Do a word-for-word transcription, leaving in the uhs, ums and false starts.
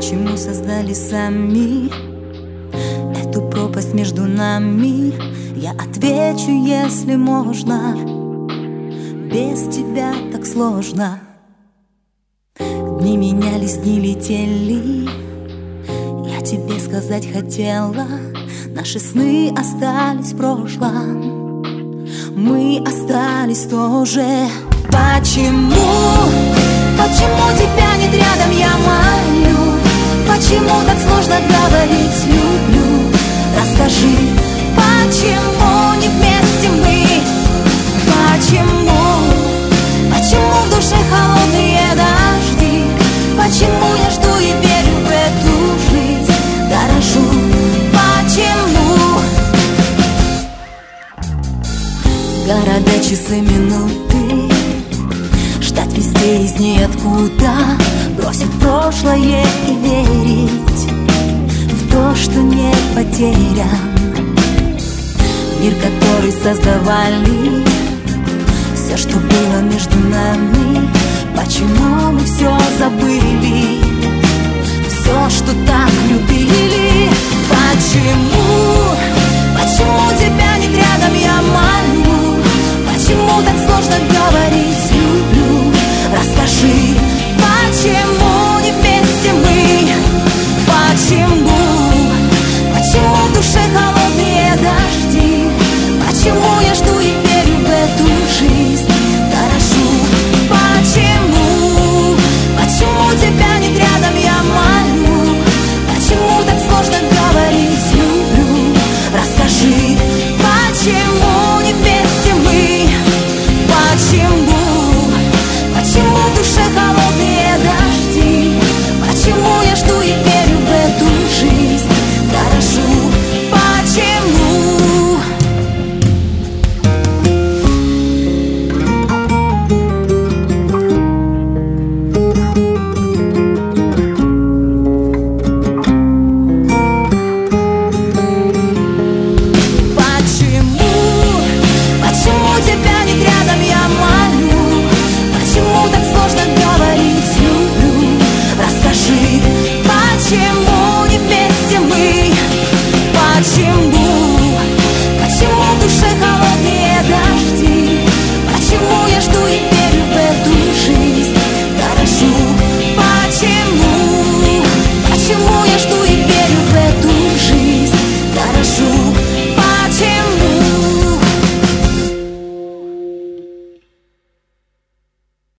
Почему создали сами эту пропасть между нами? Я отвечу, если можно. Без тебя так сложно. Дни менялись, дни летели. Я тебе сказать хотела, наши сны остались в прошлом. Мы остались тоже. Почему? Почему тебя нет рядом, я молю? Почему так сложно говорить люблю? Расскажи, почему не вместе мы? Почему? Почему в душе холодные дожди? Почему я жду и верю в эту жизнь? Дорожу. Почему? Города, часы, минуты, ждать везде из ниоткуда, бросить прошлое и верить в то, что не потерян. Мир, который создавали, все, что было между нами. Почему мы все забыли?